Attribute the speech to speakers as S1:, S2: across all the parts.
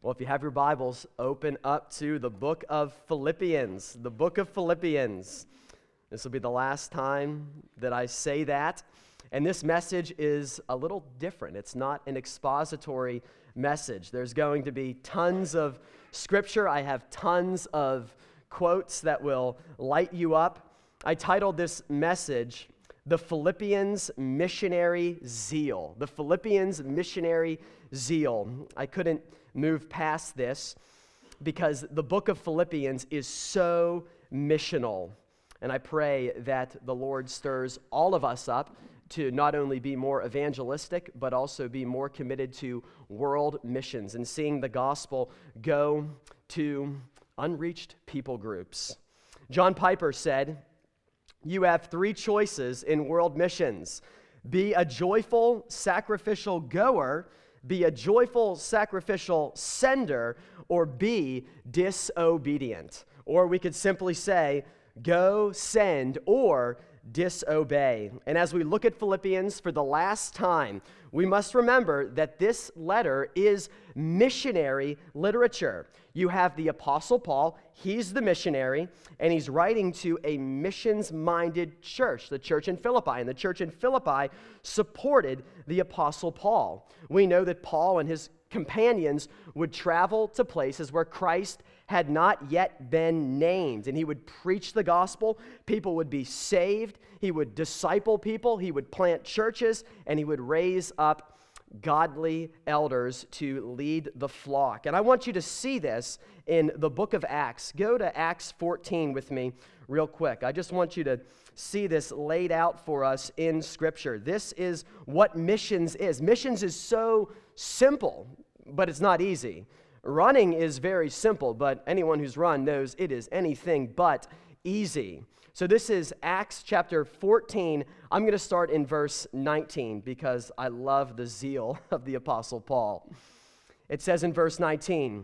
S1: Well, if you have your Bibles, open up to the book of Philippians. The book of Philippians. This will be the last time that I say that. And this message is a little different. It's not an expository message. There's going to be tons of scripture. I have tons of quotes that will light you up. I titled this message, The Philippians Missionary Zeal. The Philippians Missionary Zeal. I couldn't move past this because the book of Philippians is so missional. And I pray that the Lord stirs all of us up to not only be more evangelistic, but also be more committed to world missions and seeing the gospel go to unreached people groups. John Piper said, "You have three choices in world missions. Be a joyful, sacrificial goer, be a joyful, sacrificial sender, or be disobedient." Or we could simply say, go, send, or disobey. And as we look at Philippians for the last time, we must remember that this letter is missionary literature. You have the Apostle Paul, he's the missionary, and he's writing to a missions-minded church, the church in Philippi. And the church in Philippi supported the Apostle Paul. We know that Paul and his companions would travel to places where Christ had not yet been named, and he would preach the gospel. People would be saved. He would disciple people. He would plant churches, and he would raise up godly elders to lead the flock. And I want you to see this in the book of Acts. Go to Acts 14 with me real quick. I just want you to see this laid out for us in Scripture. This is what missions is. Missions is so simple, but it's not easy. Running is very simple, but anyone who's run knows it is anything but easy. So this is Acts chapter 14. I'm going to start in verse 19 because I love the zeal of the Apostle Paul. It says in verse 19,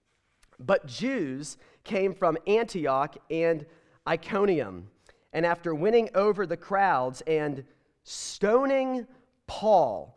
S1: "But Jews came from Antioch and Iconium, and after winning over the crowds and stoning Paul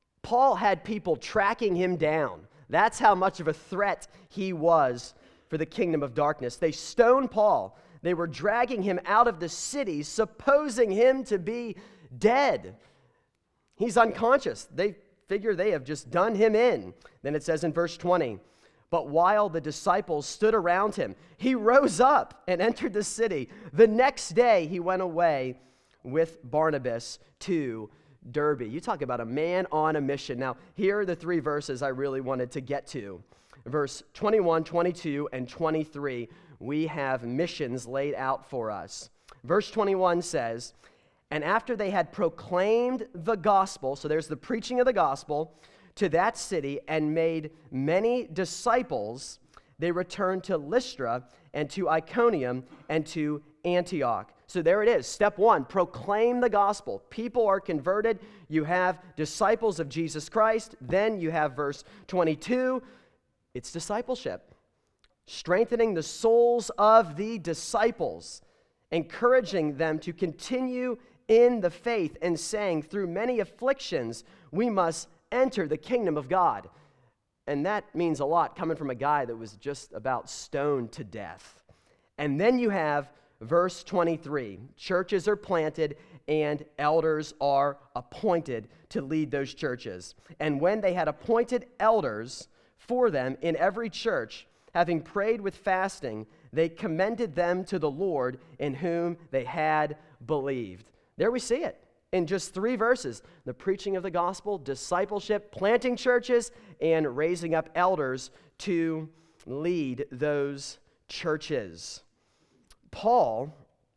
S1: had people tracking him down. That's how much of a threat he was for the kingdom of darkness. They stoned Paul. They were dragging him out of the city, supposing him to be dead. He's unconscious. They figure they have just done him in." Then it says in verse 20, "But while the disciples stood around him, he rose up and entered the city. The next day he went away with Barnabas to Derbe." You talk about a man on a mission. Now, here are the three verses I really wanted to get to. Verse 21, 22, and 23, we have missions laid out for us. Verse 21 says, "And after they had proclaimed the gospel," so there's the preaching of the gospel, "to that city and made many disciples, they returned to Lystra and to Iconium and to Antioch." So there it is. Step one, proclaim the gospel. People are converted. You have disciples of Jesus Christ. Then you have verse 22. It's discipleship. Strengthening the souls of the disciples, encouraging them to continue in the faith and saying, through many afflictions, we must enter the kingdom of God. And that means a lot coming from a guy that was just about stoned to death. And then you have verse 23, churches are planted and elders are appointed to lead those churches. "And when they had appointed elders for them in every church, having prayed with fasting, they commended them to the Lord in whom they had believed." There we see it in just three verses. The preaching of the gospel, discipleship, planting churches, and raising up elders to lead those churches. Paul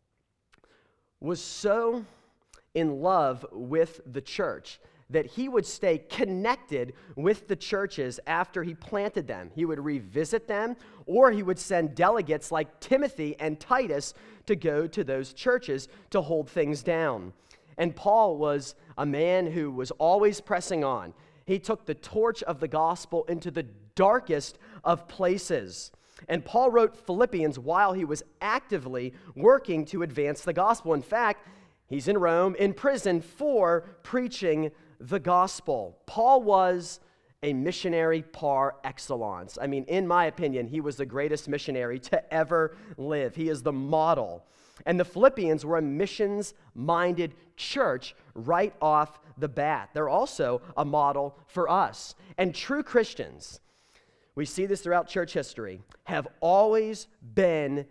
S1: was so in love with the church that he would stay connected with the churches after he planted them. He would revisit them, or he would send delegates like Timothy and Titus to go to those churches to hold things down. And Paul was a man who was always pressing on. He took the torch of the gospel into the darkest of places. And Paul wrote Philippians while he was actively working to advance the gospel. In fact, he's in Rome in prison for preaching the gospel. Paul was a missionary par excellence. I mean, in my opinion, he was the greatest missionary to ever live. He is the model. And the Philippians were a missions-minded church right off the bat. They're also a model for us. And true Christians, we see this throughout church history, have always been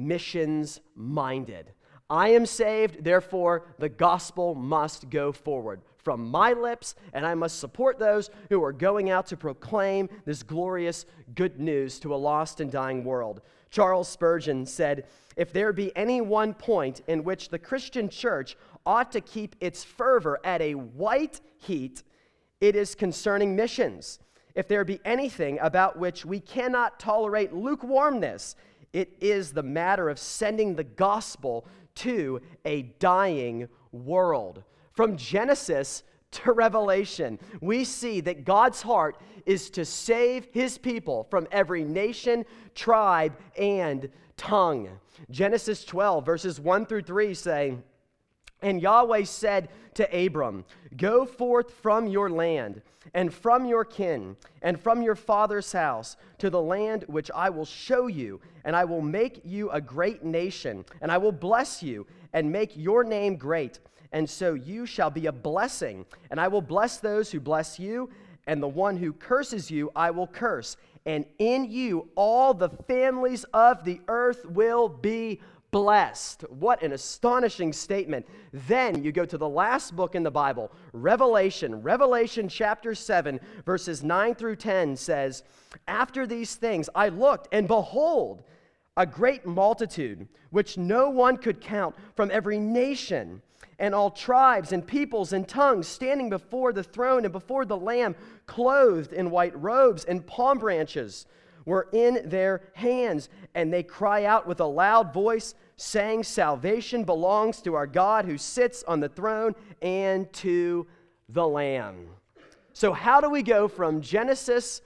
S1: missions-minded. I am saved, therefore the gospel must go forward from my lips, and I must support those who are going out to proclaim this glorious good news to a lost and dying world. Charles Spurgeon said, "If there be any one point in which the Christian church ought to keep its fervor at a white heat, it is concerning missions. If there be anything about which we cannot tolerate lukewarmness, it is the matter of sending the gospel to a dying world." From Genesis to Revelation, we see that God's heart is to save his people from every nation, tribe, and tongue. Genesis 12, verses 1 through 3 say, "And Yahweh said to Abram, Go forth from your land, and from your kin, and from your father's house, to the land which I will show you, and I will make you a great nation, and I will bless you, and make your name great. And so you shall be a blessing, and I will bless those who bless you, and the one who curses you I will curse. And in you all the families of the earth will be blessed." What an astonishing statement. Then you go to the last book in the Bible, Revelation. Revelation chapter 7, verses 9 through 10 says, "After these things I looked, and behold, a great multitude, which no one could count, from every nation and all tribes and peoples and tongues, standing before the throne and before the Lamb, clothed in white robes, and palm branches were in their hands. And they cry out with a loud voice, saying, Salvation belongs to our God who sits on the throne and to the Lamb." So how do we go from Genesis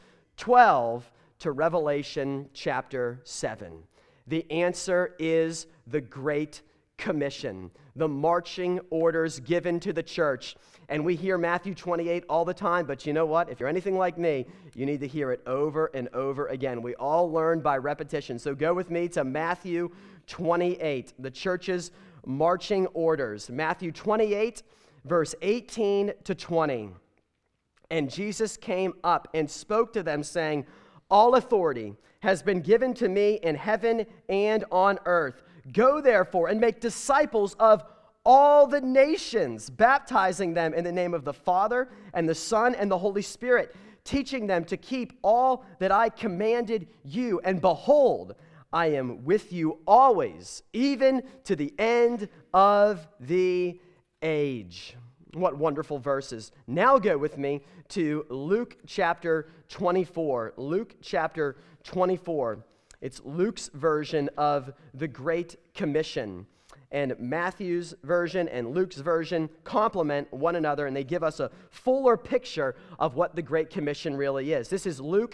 S1: 12 to Revelation chapter 7? The answer is the Great Commission, the marching orders given to the church. And we hear Matthew 28 all the time, but you know what? If you're anything like me, you need to hear it over and over again. We all learn by repetition. So go with me to Matthew 28, the church's marching orders. Matthew 28, verse 18 to 20. "And Jesus came up and spoke to them, saying, All authority has been given to me in heaven and on earth. Go therefore and make disciples of all the nations, baptizing them in the name of the Father and the Son and the Holy Spirit, teaching them to keep all that I commanded you. And behold, I am with you always, even to the end of the age." What wonderful verses. Now go with me to Luke chapter 24. Luke chapter 24. It's Luke's version of the Great Commission. And Matthew's version and Luke's version complement one another, and they give us a fuller picture of what the Great Commission really is. This is Luke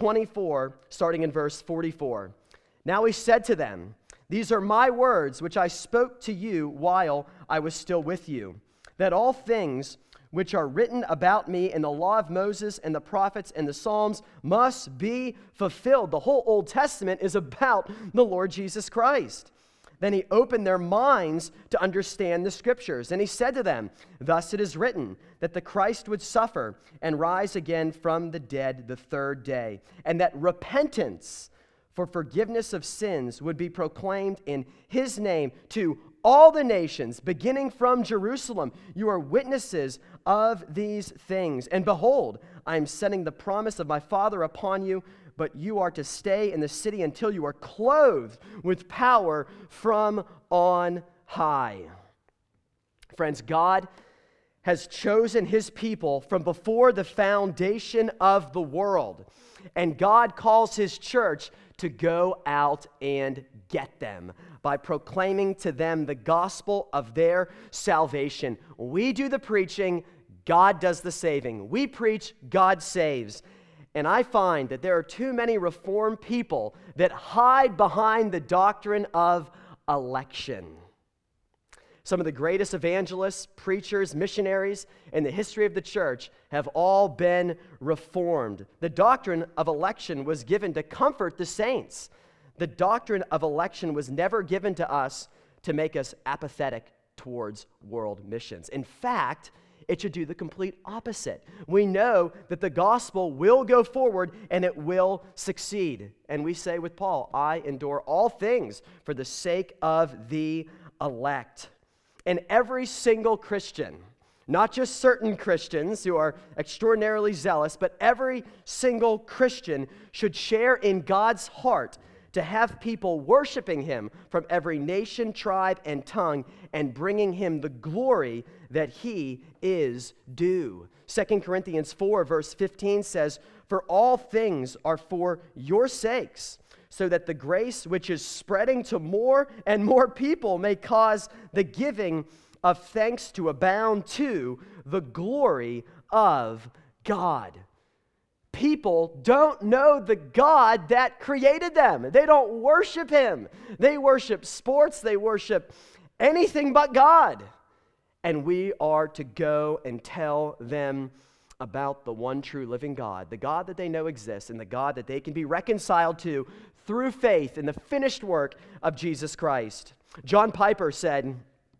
S1: 24, starting in verse 44. "Now he said to them, These are my words which I spoke to you while I was still with you, that all things which are written about me in the law of Moses and the prophets and the Psalms must be fulfilled." The whole Old Testament is about the Lord Jesus Christ. Then he opened their minds to understand the scriptures. And he said to them, "Thus it is written, that the Christ would suffer and rise again from the dead the third day, and that repentance for forgiveness of sins would be proclaimed in his name to all the nations, beginning from Jerusalem. You are witnesses of these things. And behold, I am sending the promise of my Father upon you, but you are to stay in the city until you are clothed with power from on high." Friends, God has chosen his people from before the foundation of the world. And God calls his church to go out and get them by proclaiming to them the gospel of their salvation. We do the preaching, God does the saving. We preach, God saves. And I find that there are too many Reformed people that hide behind the doctrine of election. Some of the greatest evangelists, preachers, missionaries in the history of the church have all been reformed. The doctrine of election was given to comfort the saints. The doctrine of election was never given to us to make us apathetic towards world missions. In fact, it should do the complete opposite. We know that the gospel will go forward and it will succeed. And we say with Paul, I endure all things for the sake of the elect. And every single Christian, not just certain Christians who are extraordinarily zealous, but every single Christian should share in God's heart to have people worshiping him from every nation, tribe, and tongue, and bringing him the glory that he is due. 2 Corinthians 4, verse 15 says, "For all things are for your sakes, so that the grace which is spreading to more and more people may cause the giving of thanks to abound to the glory of God." People don't know the God that created them. They don't worship him. They worship sports. They worship anything but God. And we are to go and tell them about the one true living God, the God that they know exists, and the God that they can be reconciled to through faith in the finished work of Jesus Christ. John Piper said,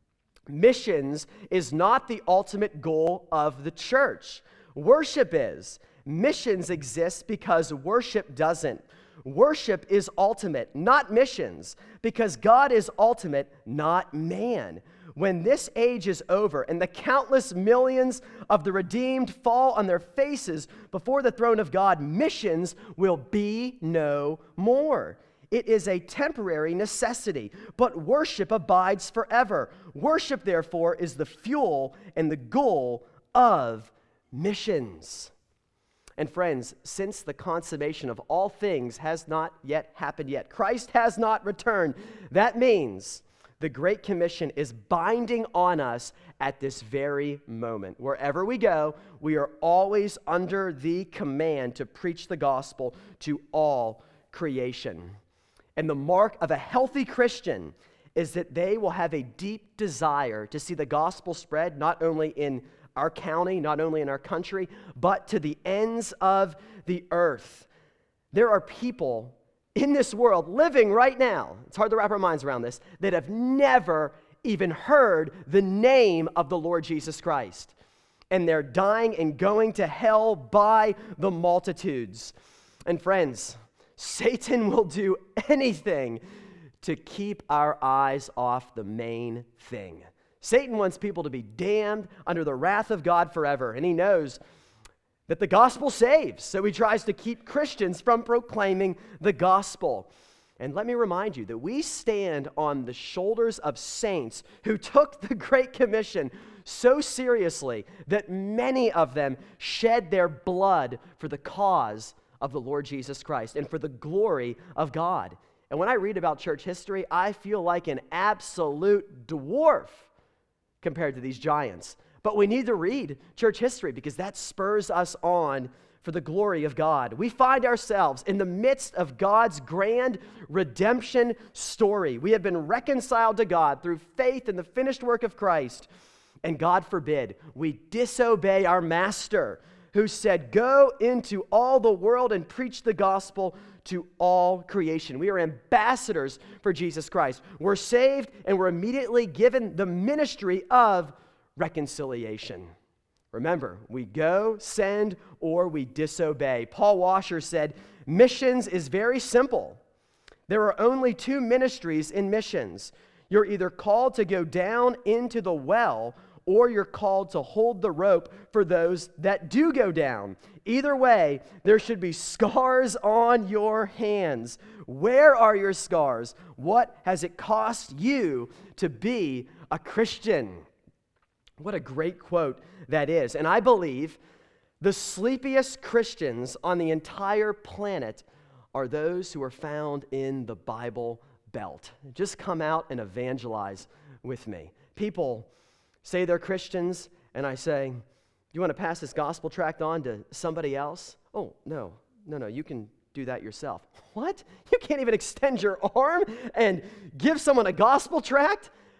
S1: "Missions is not the ultimate goal of the church. Worship is. Missions exist because worship doesn't. Worship is ultimate, not missions, because God is ultimate, not man. When this age is over and the countless millions of the redeemed fall on their faces before the throne of God, missions will be no more. It is a temporary necessity, but worship abides forever. Worship, therefore, is the fuel and the goal of missions." And friends, since the consummation of all things has not yet happened yet, Christ has not returned, that means the Great Commission is binding on us at this very moment. Wherever we go, we are always under the command to preach the gospel to all creation. And the mark of a healthy Christian is that they will have a deep desire to see the gospel spread not only in our county, not only in our country, but to the ends of the earth. There are people in this world living right now, it's hard to wrap our minds around this, that have never even heard the name of the Lord Jesus Christ. And they're dying and going to hell by the multitudes. And friends, Satan will do anything to keep our eyes off the main thing. Satan wants people to be damned under the wrath of God forever, and he knows that the gospel saves, so he tries to keep Christians from proclaiming the gospel. And let me remind you that we stand on the shoulders of saints who took the Great Commission so seriously that many of them shed their blood for the cause of the Lord Jesus Christ and for the glory of God. And when I read about church history, I feel like an absolute dwarf compared to these giants. But we need to read church history because that spurs us on for the glory of God. We find ourselves in the midst of God's grand redemption story. We have been reconciled to God through faith in the finished work of Christ. And God forbid we disobey our master, who said, "Go into all the world and preach the gospel to all creation." We are ambassadors for Jesus Christ. We're saved and we're immediately given the ministry of reconciliation. Remember, we go, send, or we disobey. Paul Washer said, "Missions is very simple. There are only two ministries in missions. You're either called to go down into the well, or you're called to hold the rope for those that do go down. Either way, there should be scars on your hands. Where are your scars? What has it cost you to be a Christian?" What a great quote that is. And I believe the sleepiest Christians on the entire planet are those who are found in the Bible Belt. Just come out and evangelize with me. People say they're Christians, and I say, "Do you want to pass this gospel tract on to somebody else?" "Oh, no, you can do that yourself." "What? You can't even extend your arm and give someone a gospel tract?"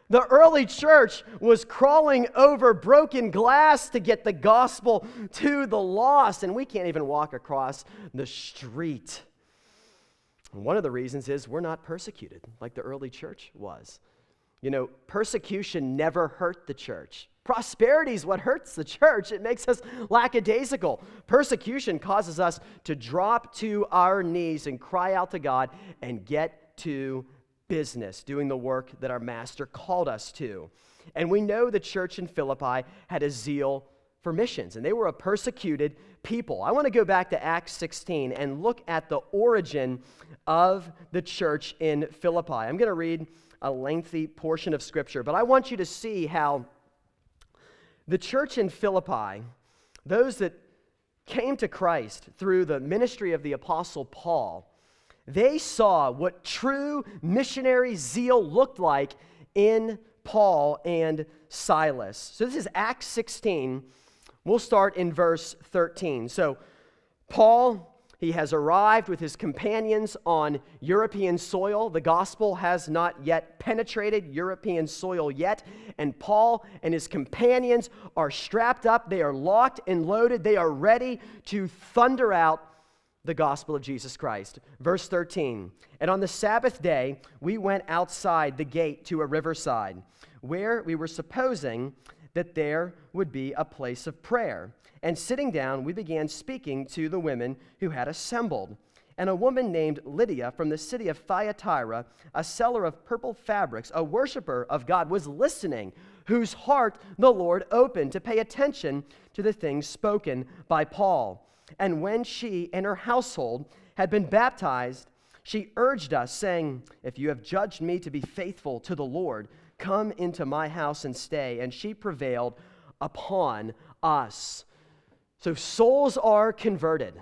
S1: The early church was crawling over broken glass to get the gospel to the lost, and we can't even walk across the street. One of the reasons is we're not persecuted like the early church was. You know, persecution never hurt the church. Prosperity is what hurts the church. It makes us lackadaisical. Persecution causes us to drop to our knees and cry out to God and get to business, doing the work that our master called us to. And we know the church in Philippi had a zeal for missions, and they were a persecuted people. I want to go back to Acts 16 and look at the origin of the church in Philippi. I'm going to read a lengthy portion of Scripture, but I want you to see how the church in Philippi, those that came to Christ through the ministry of the Apostle Paul, they saw what true missionary zeal looked like in Paul and Silas. So this is Acts 16. We'll start in verse 13. So Paul, he has arrived with his companions on European soil. The gospel has not yet penetrated European soil yet. And Paul and his companions are strapped up. They are locked and loaded. They are ready to thunder out the gospel of Jesus Christ. Verse 13, and on the Sabbath day, we went outside the gate to a riverside, where we were supposing that there would be a place of prayer. And sitting down, we began speaking to the women who had assembled. And a woman named Lydia from the city of Thyatira, a seller of purple fabrics, a worshiper of God, was listening, whose heart the Lord opened to pay attention to the things spoken by Paul. And when she and her household had been baptized, she urged us, saying, if you have judged me to be faithful to the Lord, come into my house and stay. And she prevailed upon us. So souls are converted.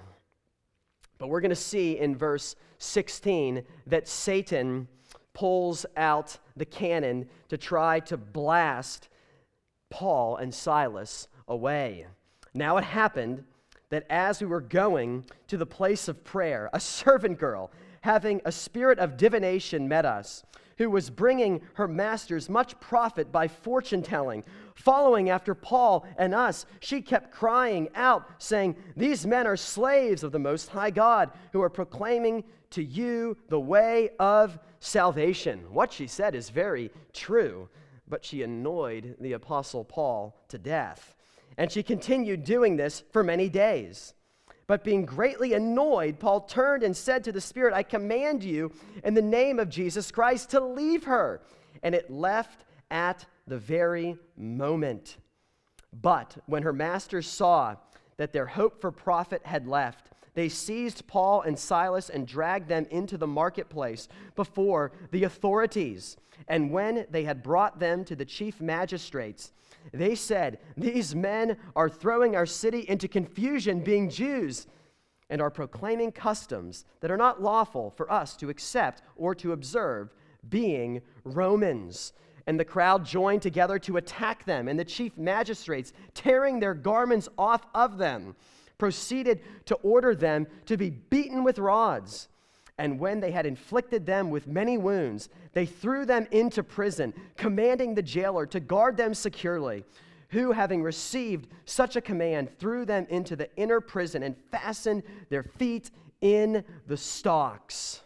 S1: But we're going to see in verse 16 that Satan pulls out the cannon to try to blast Paul and Silas away. Now it happened that as we were going to the place of prayer, a servant girl, having a spirit of divination, met us, who was bringing her masters much profit by fortune-telling. Following after Paul and us, she kept crying out, saying, these men are slaves of the Most High God, who are proclaiming to you the way of salvation. What she said is very true, but she annoyed the Apostle Paul to death. And she continued doing this for many days. But being greatly annoyed, Paul turned and said to the Spirit, I command you in the name of Jesus Christ to leave her. And it left at the very moment. But when her masters saw that their hope for profit had left, they seized Paul and Silas and dragged them into the marketplace before the authorities. And when they had brought them to the chief magistrates, they said, these men are throwing our city into confusion, being Jews, and are proclaiming customs that are not lawful for us to accept or to observe, being Romans. And the crowd joined together to attack them, and the chief magistrates, tearing their garments off of them, proceeded to order them to be beaten with rods. And when they had inflicted them with many wounds, they threw them into prison, commanding the jailer to guard them securely, who, having received such a command, threw them into the inner prison and fastened their feet in the stocks.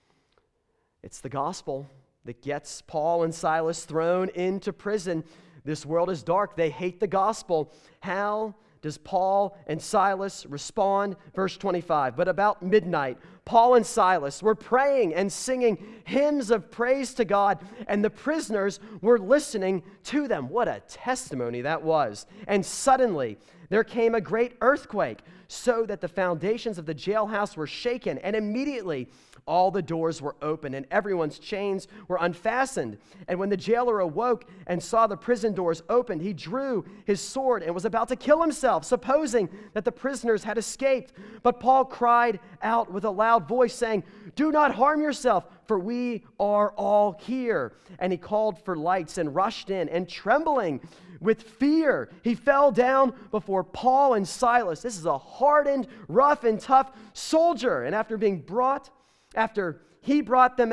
S1: It's the gospel that gets Paul and Silas thrown into prison. This world is dark. They hate the gospel. How does Paul and Silas respond? Verse 25, but about midnight, Paul and Silas were praying and singing hymns of praise to God, and the prisoners were listening to them. What a testimony that was. And suddenly there came a great earthquake, so that the foundations of the jailhouse were shaken, and immediately all the doors were open and everyone's chains were unfastened. And when the jailer awoke and saw the prison doors opened, he drew his sword and was about to kill himself, supposing that the prisoners had escaped. But Paul cried out with a loud voice, saying, do not harm yourself, for we are all here. And he called for lights and rushed in, and trembling with fear, he fell down before Paul and Silas. This is a hardened, rough, and tough soldier. And after he brought them out,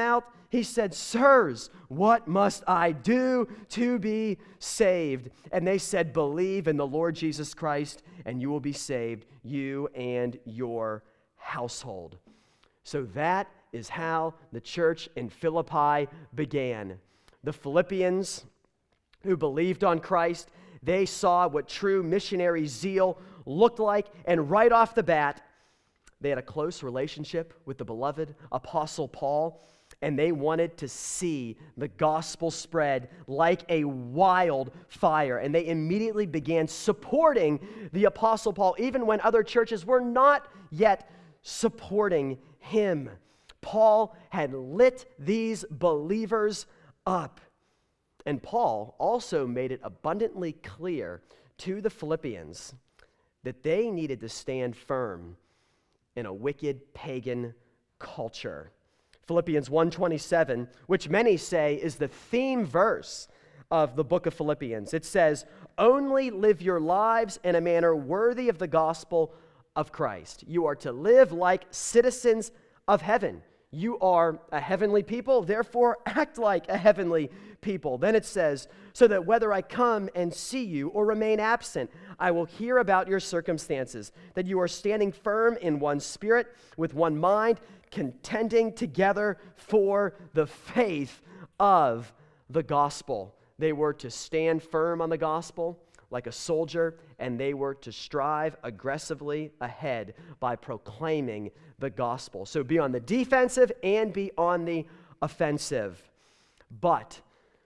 S1: he said, "Sirs, what must I do to be saved?" And they said, "Believe in the Lord Jesus Christ, and you will be saved, you and your household." So that is how the church in Philippi began. The Philippians who believed on Christ, they saw what true missionary zeal looked like, and right off the bat, they had a close relationship with the beloved Apostle Paul, and they wanted to see the gospel spread like a wildfire. And they immediately began supporting the Apostle Paul, even when other churches were not yet supporting him. Paul had lit these believers up. And Paul also made it abundantly clear to the Philippians that they needed to stand firm in a wicked pagan culture. Philippians 1:27, which many say is the theme verse of the book of Philippians. It says, "Only live your lives in a manner worthy of the gospel of Christ." You are to live like citizens of heaven. You are a heavenly people, therefore act like a heavenly people. Then it says, "So that whether I come and see you or remain absent, I will hear about your circumstances, that you are standing firm in one spirit, with one mind, contending together for the faith of the gospel." They were to stand firm on the gospel like a soldier, and they were to strive aggressively ahead by proclaiming the gospel. So be on the defensive and be on the offensive. But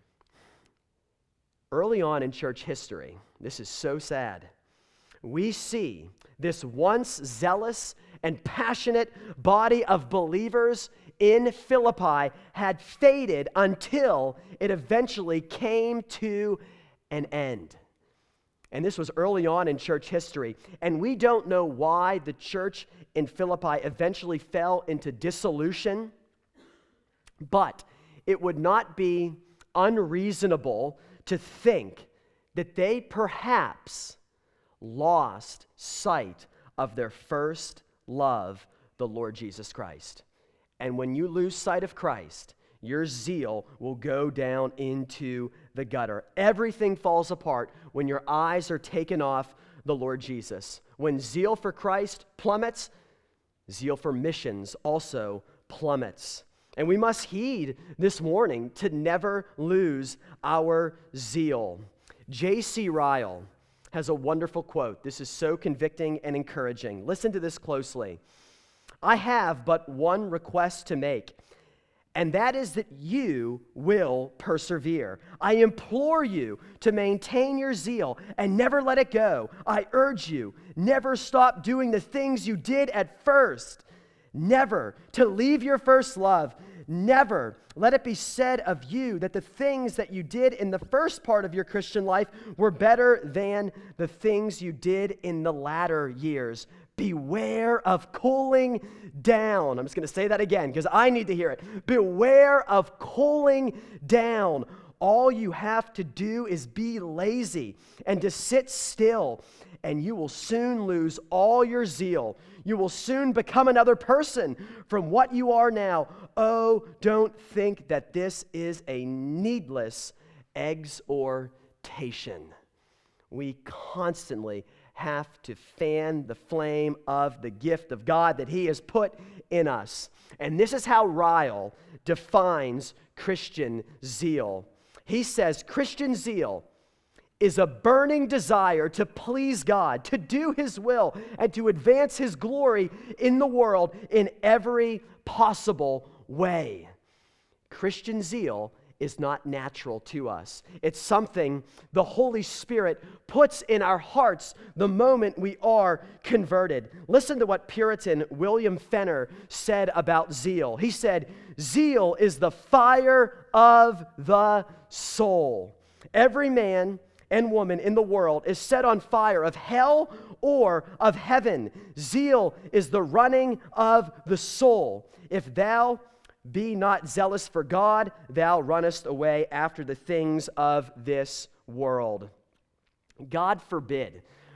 S1: early on in church history, this is so sad, we see this once zealous and passionate body of believers in Philippi had faded until it eventually came to an end. And this was early on in church history. And we don't know why the church in Philippi eventually fell into dissolution, but it would not be unreasonable to think that they perhaps lost sight of their first love, the Lord Jesus Christ. And when you lose sight of Christ, your zeal will go down into the gutter. Everything falls apart when your eyes are taken off the Lord Jesus. When zeal for Christ plummets, zeal for missions also plummets. And we must heed this warning to never lose our zeal. J.C. Ryle has a wonderful quote. This is so convicting and encouraging. Listen to this closely. "I have but one request to make, and that is that you will persevere. I implore you to maintain your zeal and never let it go. I urge you, never stop doing the things you did at first. Never to leave your first love. Never let it be said of you that the things that you did in the first part of your Christian life were better than the things you did in the latter years. Beware of cooling down." I'm just going to say that again because I need to hear it. Beware of cooling down. All you have to do is be lazy and to sit still, and you will soon lose all your zeal. You will soon become another person from what you are now. Oh, don't think that this is a needless exhortation. We constantly have to fan the flame of the gift of God that He has put in us. And this is how Ryle defines Christian zeal. He says, Christian zeal is a burning desire to please God, to do His will, and to advance His glory in the world in every possible way. Christian zeal is not natural to us. It's something the Holy Spirit puts in our hearts the moment we are converted. Listen to what Puritan William Fenner said about zeal. He said, "Zeal is the fire of the soul. Every man and woman in the world is set on fire of hell or of heaven. Zeal is the running of the soul. If thou be not zealous for God, thou runnest away after the things of this world." God forbid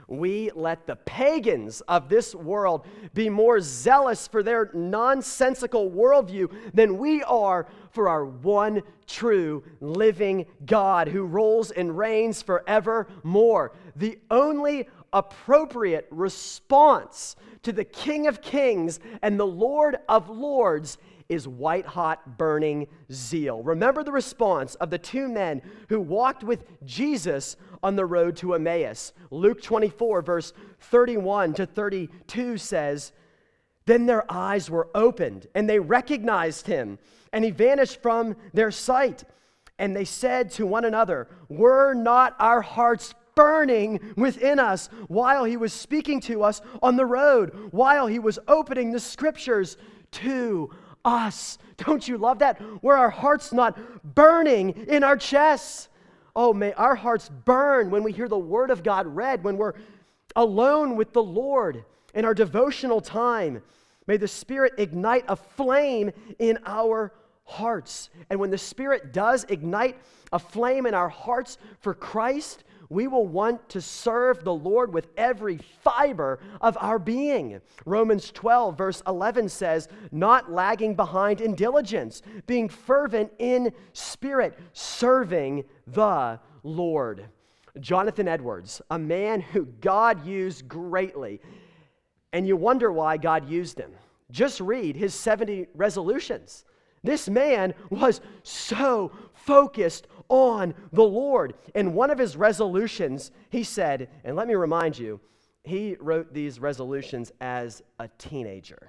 S1: we let the pagans of this world be more zealous for their nonsensical worldview than we are for our one true living God who rules and reigns forevermore. The only appropriate response to the King of Kings and the Lord of Lords is white-hot burning zeal. Remember the response of the two men who walked with Jesus on the road to Emmaus. Luke 24, verse 31 to 32 says, "Then their eyes were opened, and they recognized him, and he vanished from their sight. And they said to one another, 'Were not our hearts burning within us while he was speaking to us on the road, while he was opening the scriptures to us?'" Don't you love that? Were our hearts not burning in our chests? Oh, may our hearts burn when we hear the word of God read, when we're alone with the Lord in our devotional time. May the Spirit ignite a flame in our hearts. And when the Spirit does ignite a flame in our hearts for Christ, we will want to serve the Lord with every fiber of our being. Romans 12, verse 11 says, "Not lagging behind in diligence, being fervent in spirit, serving the Lord." Jonathan Edwards, a man who God used greatly, and you wonder why God used him. Just read his 70 resolutions. This man was so focused on the Lord. In one of his resolutions, he said, and let me remind you, he wrote these resolutions as a teenager.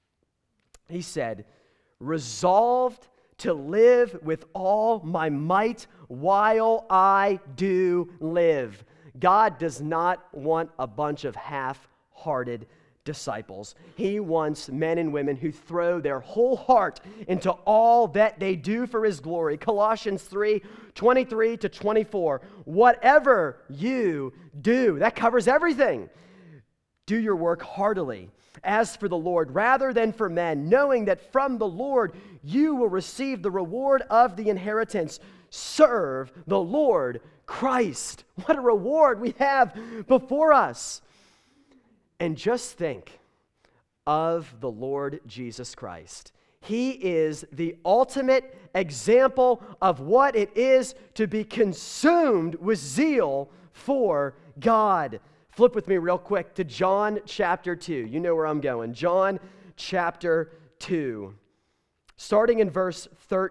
S1: He said, "Resolved to live with all my might while I do live." God does not want a bunch of half-hearted disciples. He wants men and women who throw their whole heart into all that they do for his glory. Colossians 3:23 to 24. "Whatever you do," that covers everything, "do your work heartily, as for the Lord, rather than for men, knowing that from the Lord you will receive the reward of the inheritance. Serve the Lord Christ." What a reward we have before us. And just think of the Lord Jesus Christ. He is the ultimate example of what it is to be consumed with zeal for God. Flip with me real quick to John chapter 2. You know where I'm going. John chapter 2. Starting in verse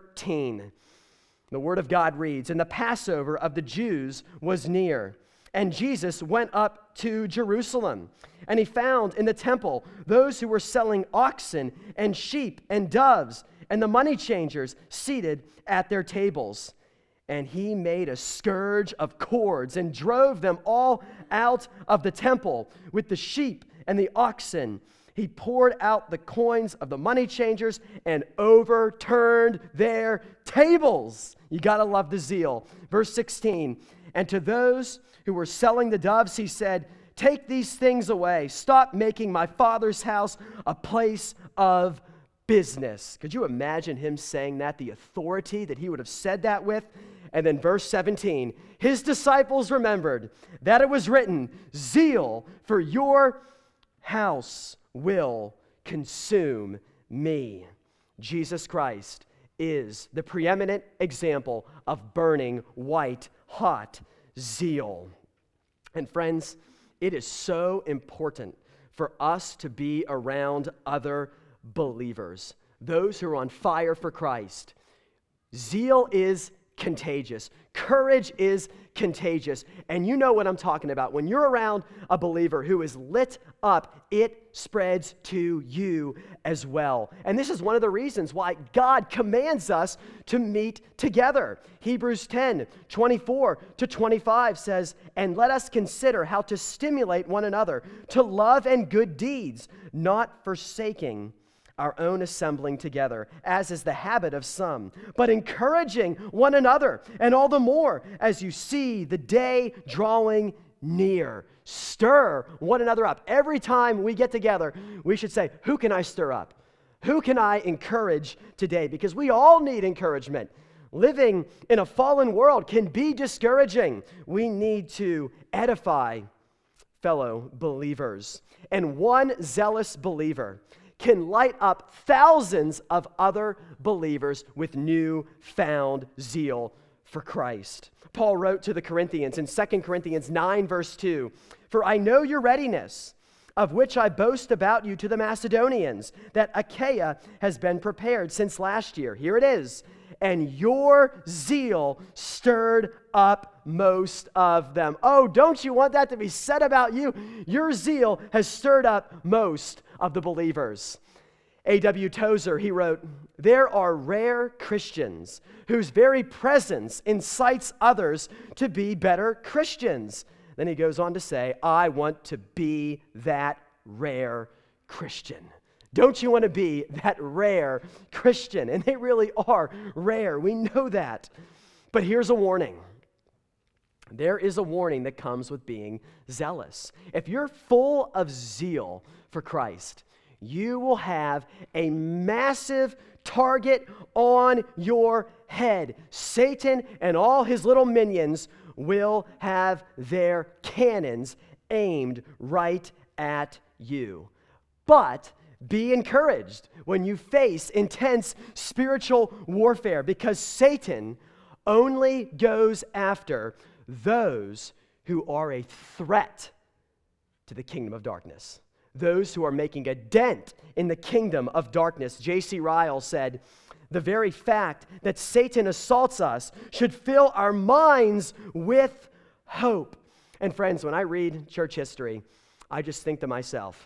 S1: 13. The Word of God reads, "And the Passover of the Jews was near, and Jesus went up to Jerusalem. And he found in the temple those who were selling oxen and sheep and doves and the money changers seated at their tables. And he made a scourge of cords and drove them all out of the temple with the sheep and the oxen. He poured out the coins of the money changers and overturned their tables." You got to love the zeal. Verse 16, "And to those who were selling the doves, he said, 'Take these things away. Stop making my Father's house a place of business.'" Could you imagine him saying that, the authority that he would have said that with? And then verse 17, "His disciples remembered that it was written, 'Zeal for your house will consume me.'" Jesus Christ is the preeminent example of burning white hot zeal. And friends, it is so important for us to be around other believers, those who are on fire for Christ. Zeal is contagious. Courage is contagious. And you know what I'm talking about. When you're around a believer who is lit up, it spreads to you as well. And this is one of the reasons why God commands us to meet together. Hebrews 10:24 to 25 says, "And let us consider how to stimulate one another to love and good deeds, not forsaking our own assembling together, as is the habit of some, but encouraging one another, and all the more as you see the day drawing near." Stir one another up. Every time we get together, we should say, "Who can I stir up? Who can I encourage today?" Because we all need encouragement. Living in a fallen world can be discouraging. We need to edify, fellow believers. And one zealous believer can light up thousands of other believers with newfound zeal for Christ. Paul wrote to the Corinthians in 2 Corinthians 9, verse 2, "For I know your readiness, of which I boast about you to the Macedonians, that Achaia has been prepared since last year." Here it is. "And your zeal stirred up most of them." Oh, don't you want that to be said about you? Your zeal has stirred up most of the believers. A.W. Tozer, he wrote, "There are rare Christians whose very presence incites others to be better Christians." Then he goes on to say, "I want to be that rare Christian." Don't you want to be that rare Christian? And they really are rare. We know that. But here's a warning. There is a warning that comes with being zealous. If you're full of zeal for Christ, you will have a massive target on your head. Satan and all his little minions will have their cannons aimed right at you. But be encouraged when you face intense spiritual warfare, because Satan only goes after those who are a threat to the kingdom of darkness, those who are making a dent in the kingdom of darkness. J.C. Ryle said, "The very fact that Satan assaults us should fill our minds with hope." And friends, when I read church history, I just think to myself,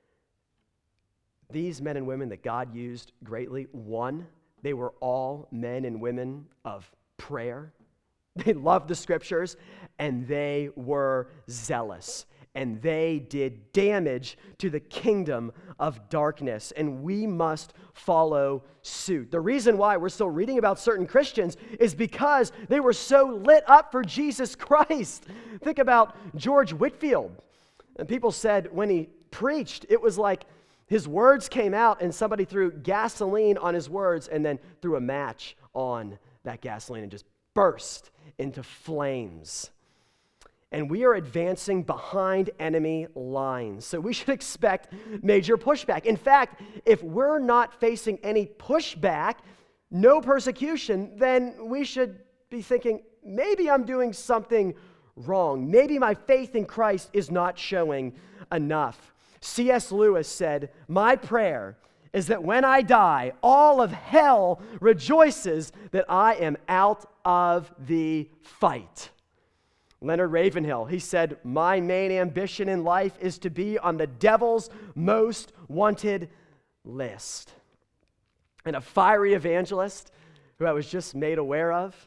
S1: these men and women that God used greatly, one, they were all men and women of prayer. They loved the scriptures, and they were zealous. And they did damage to the kingdom of darkness, and we must follow suit. The reason why we're still reading about certain Christians is because they were so lit up for Jesus Christ. Think about George Whitefield. And people said when he preached, it was like his words came out and somebody threw gasoline on his words and then threw a match on that gasoline and just burst into flames. And we are advancing behind enemy lines, so we should expect major pushback. In fact, if we're not facing any pushback, no persecution, then we should be thinking, maybe I'm doing something wrong. Maybe my faith in Christ is not showing enough. C.S. Lewis said, "My prayer is that when I die, all of hell rejoices that I am out of the fight." Leonard Ravenhill, he said, "My main ambition in life is to be on the devil's most wanted list." And a fiery evangelist who I was just made aware of,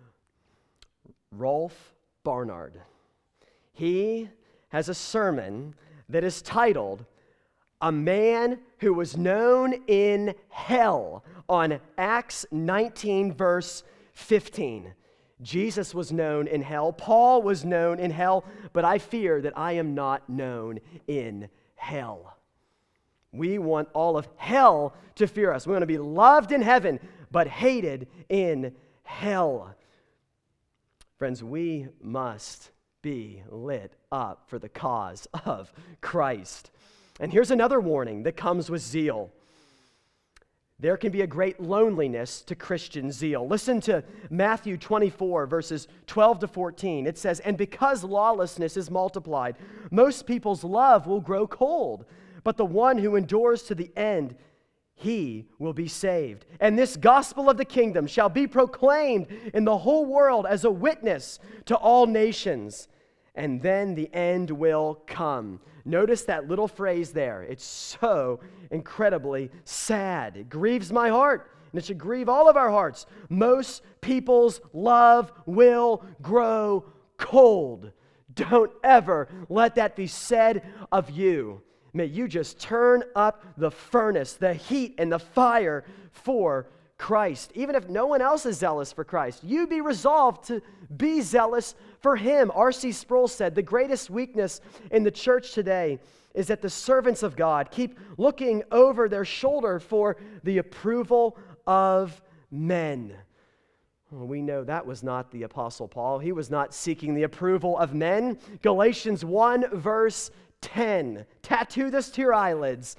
S1: Rolf Barnard. He has a sermon that is titled, "A Man Who Was Known in Hell," on Acts 19, verse 15. Jesus was known in hell. Paul was known in hell, but I fear that I am not known in hell. We want all of hell to fear us. We want to be loved in heaven, but hated in hell. Friends, we must be lit up for the cause of Christ. And here's another warning that comes with zeal. There can be a great loneliness to Christian zeal. Listen to Matthew 24, verses 12 to 14. It says, "And because lawlessness is multiplied, most people's love will grow cold. But the one who endures to the end, he will be saved. And this gospel of the kingdom shall be proclaimed in the whole world as a witness to all nations. And then the end will come." Notice that little phrase there. It's so incredibly sad. It grieves my heart, and it should grieve all of our hearts. Most people's love will grow cold. Don't ever let that be said of you. May you just turn up the furnace, the heat and the fire for Christ. Even if no one else is zealous for Christ, you be resolved to be zealous for Him. R.C. Sproul said, "The greatest weakness in the church today is that the servants of God keep looking over their shoulder for the approval of men." Well, we know that was not the Apostle Paul. He was not seeking the approval of men. Galatians 1 verse 10. Tattoo this to your eyelids.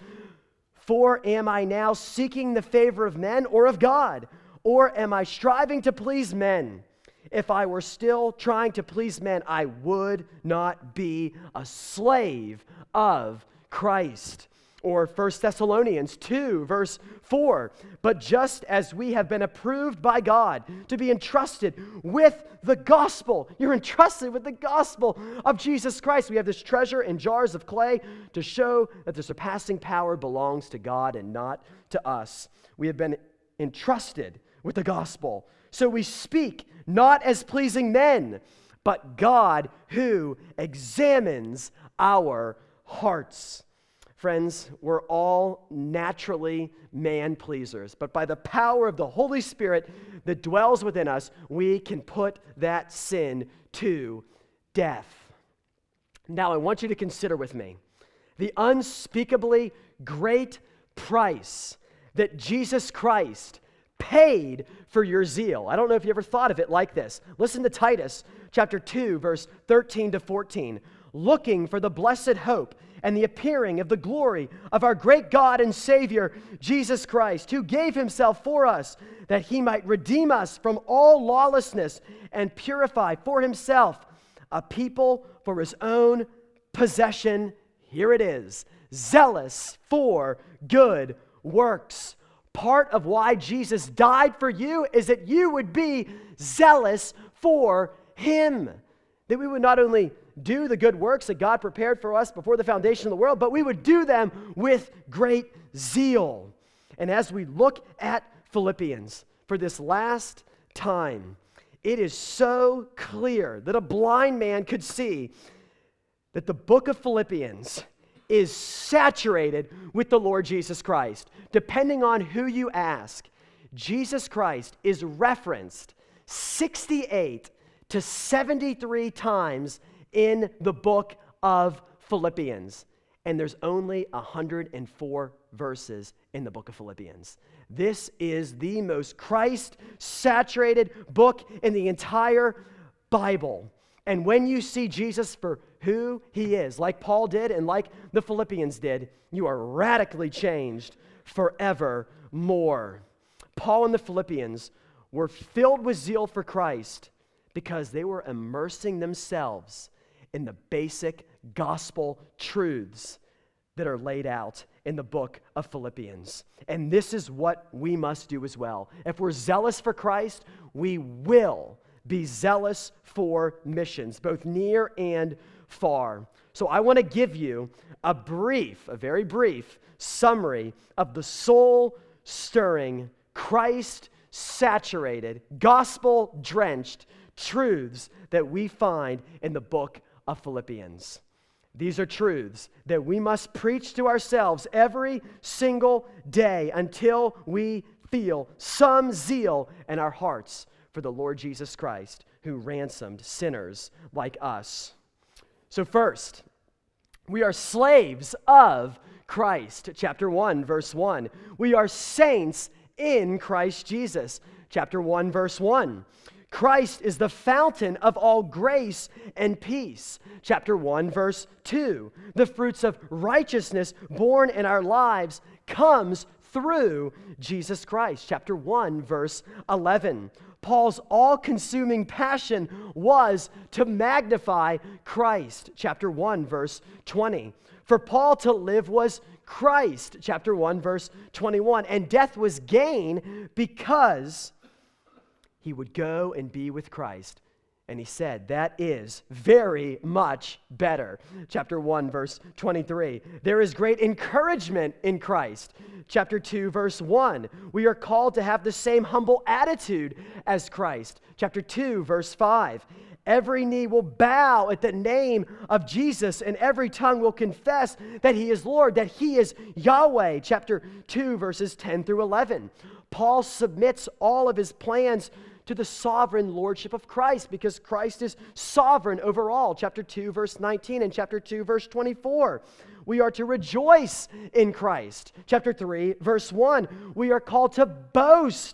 S1: For am I now seeking the favor of men or of God? Or am I striving to please men? If I were still trying to please men, I would not be a slave of Christ. Or 1 Thessalonians 2, verse 4. But just as we have been approved by God to be entrusted with the gospel, you're entrusted with the gospel of Jesus Christ. We have this treasure in jars of clay to show that the surpassing power belongs to God and not to us. We have been entrusted with the gospel. So we speak not as pleasing men, but God who examines our hearts. Friends, we're all naturally man-pleasers, but by the power of the Holy Spirit that dwells within us, we can put that sin to death. Now, I want you to consider with me the unspeakably great price that Jesus Christ paid for your zeal. I don't know if you ever thought of it like this. Listen to Titus chapter 2, verse 13 to 14. Looking for the blessed hope and the appearing of the glory of our great God and Savior, Jesus Christ, who gave himself for us, that he might redeem us from all lawlessness and purify for himself a people for his own possession. Here it is, zealous for good works. Part of why Jesus died for you is that you would be zealous for him. That we would not only do the good works that God prepared for us before the foundation of the world, but we would do them with great zeal. And as we look at Philippians for this last time, it is so clear that a blind man could see that the book of Philippians is saturated with the Lord Jesus Christ. Depending on who you ask, Jesus Christ is referenced 68 to 73 times in the book of Philippians. And there's only 104 verses in the book of Philippians. This is the most Christ-saturated book in the entire Bible. And when you see Jesus for who he is, like Paul did and like the Philippians did, you are radically changed forevermore. Paul and the Philippians were filled with zeal for Christ because they were immersing themselves in the basic gospel truths that are laid out in the book of Philippians. And this is what we must do as well. If we're zealous for Christ, we will be zealous for missions, both near and far. So I want to give you a very brief summary of the soul-stirring, Christ-saturated, gospel-drenched truths that we find in the book of Philippians. These are truths that we must preach to ourselves every single day until we feel some zeal in our hearts for the Lord Jesus Christ, who ransomed sinners like us. So first, we are slaves of Christ. Chapter 1, verse 1. We are saints in Christ Jesus. Chapter 1, verse 1. Christ is the fountain of all grace and peace. Chapter 1, verse 2. The fruits of righteousness born in our lives comes through Jesus Christ. Chapter 1, verse 11. Paul's all-consuming passion was to magnify Christ. Chapter 1, verse 20. For Paul to live was Christ. Chapter 1, verse 21. And death was gain because he would go and be with Christ. And he said, that is very much better. Chapter 1, verse 23. There is great encouragement in Christ. Chapter 2, verse 1. We are called to have the same humble attitude as Christ. Chapter 2, verse 5. Every knee will bow at the name of Jesus, and every tongue will confess that he is Lord, that he is Yahweh. Chapter 2, verses 10 through 11. Paul submits all of his plans to the sovereign lordship of Christ because Christ is sovereign over all. Chapter 2, verse 19 and chapter 2, verse 24. We are to rejoice in Christ. Chapter 3, verse 1. We are called to boast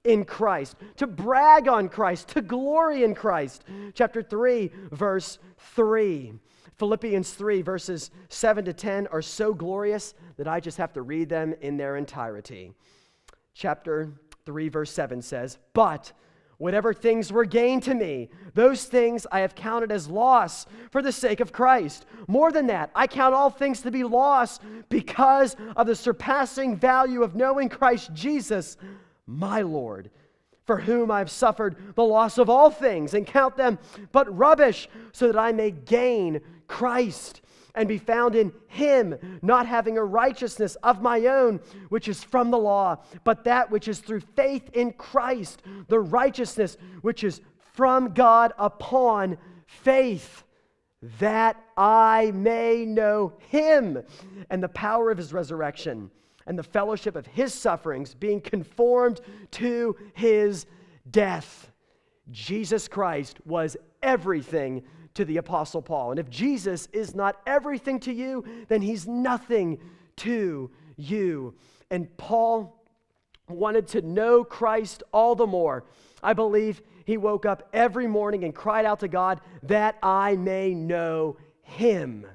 S1: in Christ, to brag on Christ, to glory in Christ. Chapter 3, verse 3. Philippians 3, verses 7 to 10 are so glorious that I just have to read them in their entirety. Chapter 3, verse 7 says, "But whatever things were gained to me, those things I have counted as loss for the sake of Christ. More than that, I count all things to be loss because of the surpassing value of knowing Christ Jesus, my Lord, for whom I have suffered the loss of all things and count them but rubbish, so that I may gain Christ and be found in him, not having a righteousness of my own, which is from the law, but that which is through faith in Christ, the righteousness which is from God upon faith, that I may know him and the power of his resurrection and the fellowship of his sufferings, being conformed to his death." Jesus Christ was everything to the Apostle Paul. And if Jesus is not everything to you, then he's nothing to you. And Paul wanted to know Christ all the more. I believe he woke up every morning and cried out to God, that I may know him.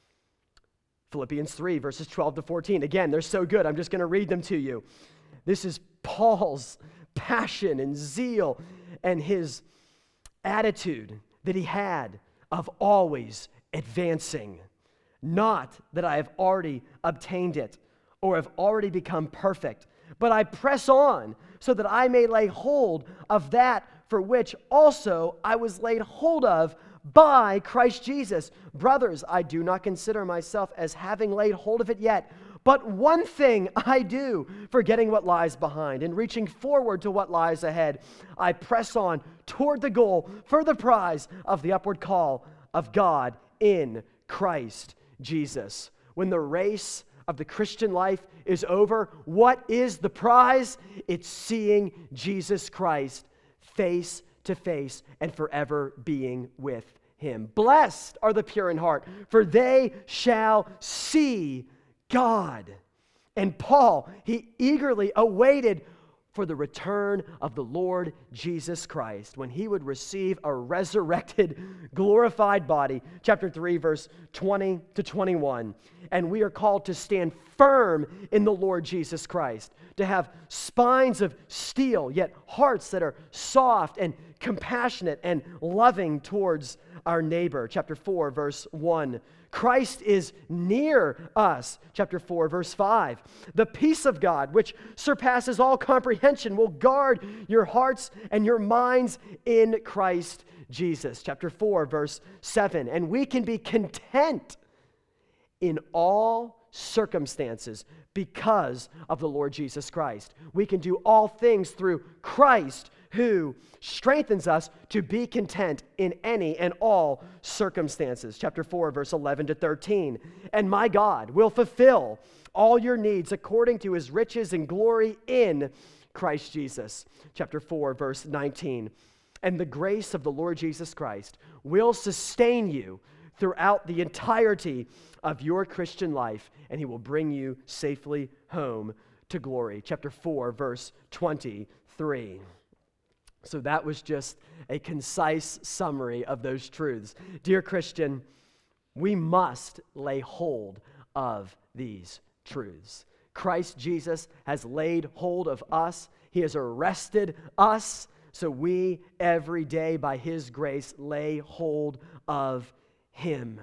S1: Philippians 3, verses 12 to 14. Again, they're so good, I'm just going to read them to you. This is Paul's passion and zeal and his attitude that he had of always advancing. Not that I have already obtained it or have already become perfect, but I press on so that I may lay hold of that for which also I was laid hold of by Christ Jesus. Brothers, I do not consider myself as having laid hold of it yet, but one thing I do, forgetting what lies behind and reaching forward to what lies ahead, I press on toward the goal for the prize of the upward call of God in Christ Jesus. When the race of the Christian life is over, what is the prize? It's seeing Jesus Christ face to face and forever being with him. Blessed are the pure in heart, for they shall see God. And Paul, he eagerly awaited for the return of the Lord Jesus Christ, when he would receive a resurrected, glorified body. Chapter 3, verse 20 to 21. And we are called to stand firm in the Lord Jesus Christ, to have spines of steel, yet hearts that are soft and compassionate and loving towards our neighbor. Chapter 4, verse 1. Christ is near us. Chapter 4, verse 5. The peace of God, which surpasses all comprehension, will guard your hearts and your minds in Christ Jesus. Chapter 4, verse 7. And we can be content in all circumstances because of the Lord Jesus Christ. We can do all things through Christ, who strengthens us to be content in any and all circumstances. Chapter 4, verse 11 to 13. And my God will fulfill all your needs according to his riches and glory in Christ Jesus. Chapter 4, verse 19. And the grace of the Lord Jesus Christ will sustain you throughout the entirety of your Christian life, and he will bring you safely home to glory. Chapter 4, verse 23. So that was just a concise summary of those truths. Dear Christian, we must lay hold of these truths. Christ Jesus has laid hold of us. He has arrested us, so we every day by his grace lay hold of him.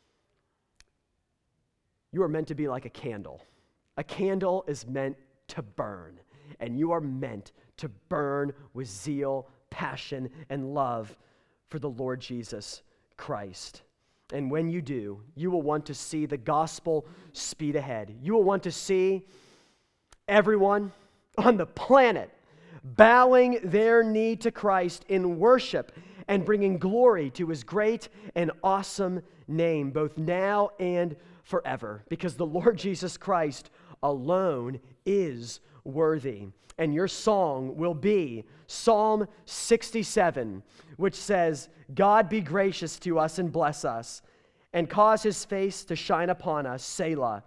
S1: You are meant to be like a candle. A candle is meant to burn, and you are meant to burn with zeal, passion, and love for the Lord Jesus Christ. And when you do, you will want to see the gospel speed ahead. You will want to see everyone on the planet bowing their knee to Christ in worship and bringing glory to his great and awesome name, both now and forever, because the Lord Jesus Christ alone is worthy. And your song will be Psalm 67, which says, God be gracious to us and bless us, and cause his face to shine upon us, Selah.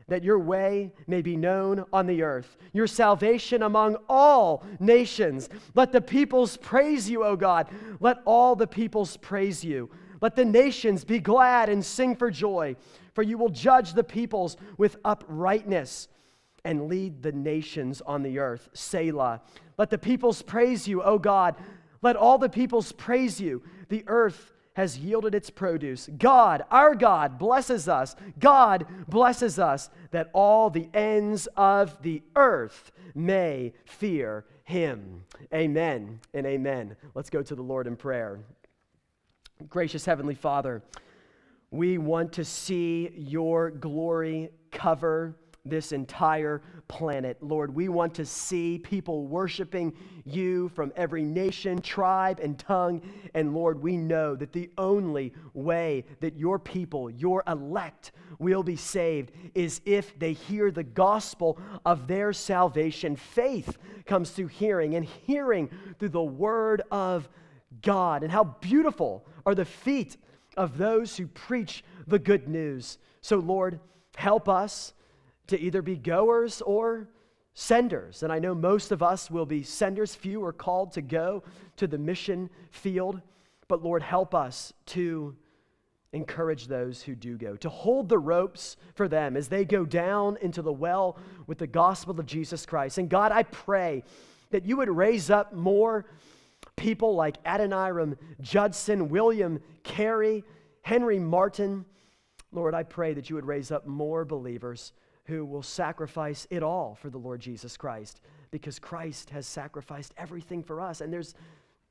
S1: that your way may be known on the earth, your salvation among all nations. Let the peoples praise you, O God. Let all the peoples praise you. Let the nations be glad and sing for joy, for you will judge the peoples with uprightness and lead the nations on the earth. Selah. Let the peoples praise you, O God. Let all the peoples praise you. The earth has yielded its produce. God, our God, blesses us. God blesses us that all the ends of the earth may fear him. Amen and amen. Let's go to the Lord in prayer. Gracious Heavenly Father, we want to see your glory cover this entire planet. Lord, we want to see people worshiping you from every nation, tribe, and tongue. And Lord, we know that the only way that your people, your elect, will be saved is if they hear the gospel of their salvation. Faith comes through hearing, and hearing through the word of God. And how beautiful are the feet of those who preach the good news. So Lord, help us to either be goers or senders. And I know most of us will be senders. Few are called to go to the mission field. But Lord, help us to encourage those who do go, to hold the ropes for them as they go down into the well with the gospel of Jesus Christ. And God, I pray that you would raise up more people like Adoniram Judson, William Carey, Henry Martin. Lord, I pray that you would raise up more believers who will sacrifice it all for the Lord Jesus Christ, because Christ has sacrificed everything for us, and there's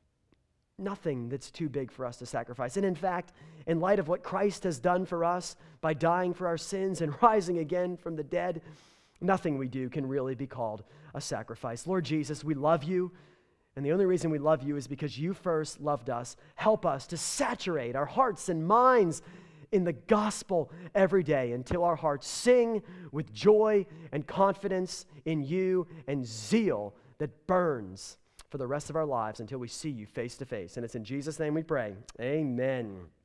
S1: nothing that's too big for us to sacrifice. And in fact, in light of what Christ has done for us by dying for our sins and rising again from the dead, nothing we do can really be called a sacrifice. Lord Jesus, we love you, and the only reason we love you is because you first loved us. Help us to saturate our hearts and minds in the gospel every day until our hearts sing with joy and confidence in you and zeal that burns for the rest of our lives until we see you face to face. And it's in Jesus' name we pray. Amen.